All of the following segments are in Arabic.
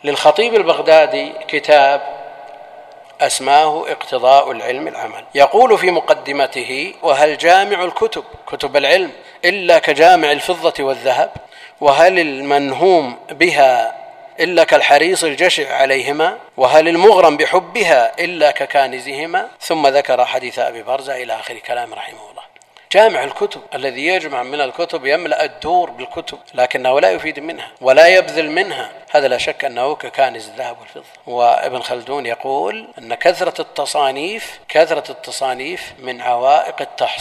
للخطيب البغدادي كتاب أسماه اقتضاء العلم العمل، يقول في مقدمته: وهل جامع الكتب كتب العلم إلا كجامع الفضة والذهب؟ وهل المنهوم بها إلا كالحريص الجشع عليهما؟ وهل المغرم بحبها إلا ككانزهما؟ ثم ذكر حديث أبي برزة إلى آخر كلام رحمه الله. جامع الكتب الذي يجمع من الكتب يملأ الدور بالكتب لكنه لا يفيد منها ولا يبذل منها، هذا لا شك أنه ككانز الذهب والفضة. وابن خلدون يقول أن كثرة التصانيف من عوائق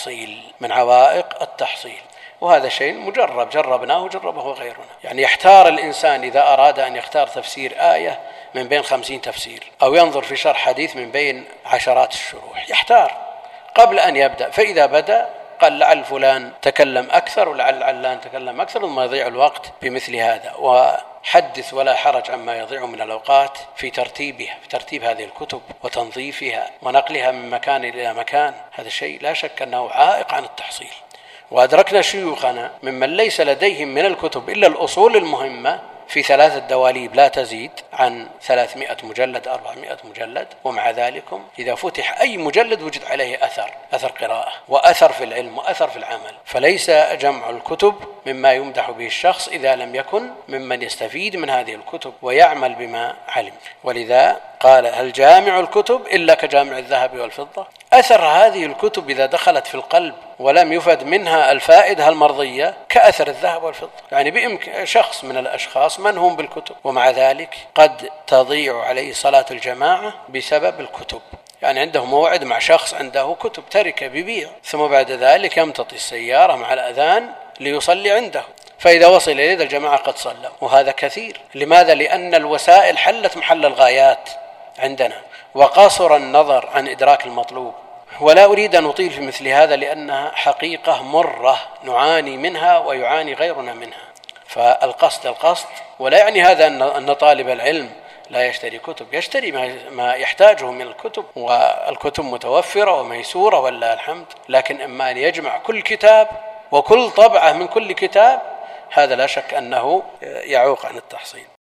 التحصيل، وهذا شيء مجرب، جربناه وجربه غيرنا. يعني يحتار الإنسان إذا أراد أن يختار تفسير آية من بين 50 تفسير، أو ينظر في شرح حديث من بين عشرات الشروح، يحتار قبل أن يبدأ، فإذا بدأ قال لعل فلان تكلم أكثر ولعل علان تكلم أكثر، ثم يضيع الوقت بمثل هذا. وحدث ولا حرج عما يضيع من الأوقات في ترتيب هذه الكتب وتنظيفها ونقلها من مكان إلى مكان، هذا شيء لا شك أنه عائق عن التحصيل. وأدركنا شيوخنا ممن ليس لديهم من الكتب إلا الأصول المهمة في 3 دواليب لا تزيد عن 300 مجلد 400 مجلد، ومع ذلك إذا فتح أي مجلد وجد عليه أثر قراءة وأثر في العلم وأثر في العمل. فليس جمع الكتب مما يمدح به الشخص إذا لم يكن ممن يستفيد من هذه الكتب ويعمل بما علم. ولذا قال: هل جامع الكتب إلا كجامع الذهب والفضة؟ أثر هذه الكتب إذا دخلت في القلب ولم يفد منها الفائدة المرضية كأثر الذهب والفضة. يعني بإمكان شخص من الأشخاص منهم بالكتب، ومع ذلك قد تضيع عليه صلاة الجماعة بسبب الكتب. يعني عنده موعد مع شخص عنده كتب تركة بيبيع، ثم بعد ذلك يمتطي السيارة مع الأذان ليصلي عنده، فإذا وصل إليه الجماعة قد صلوا. وهذا كثير. لماذا؟ لأن الوسائل حلت محل الغايات عندنا وقاصر النظر عن إدراك المطلوب. ولا أريد أن أطيل في مثل هذا لأنها حقيقة مرة نعاني منها ويعاني غيرنا منها. فالقصد، ولا يعني هذا أن طالب العلم لا يشتري كتب، يشتري ما يحتاجه من الكتب، والكتب متوفرة وميسورة ولله الحمد. لكن إما أن يجمع كل كتاب وكل طبعة من كل كتاب، هذا لا شك أنه يعوق عن التحصيل.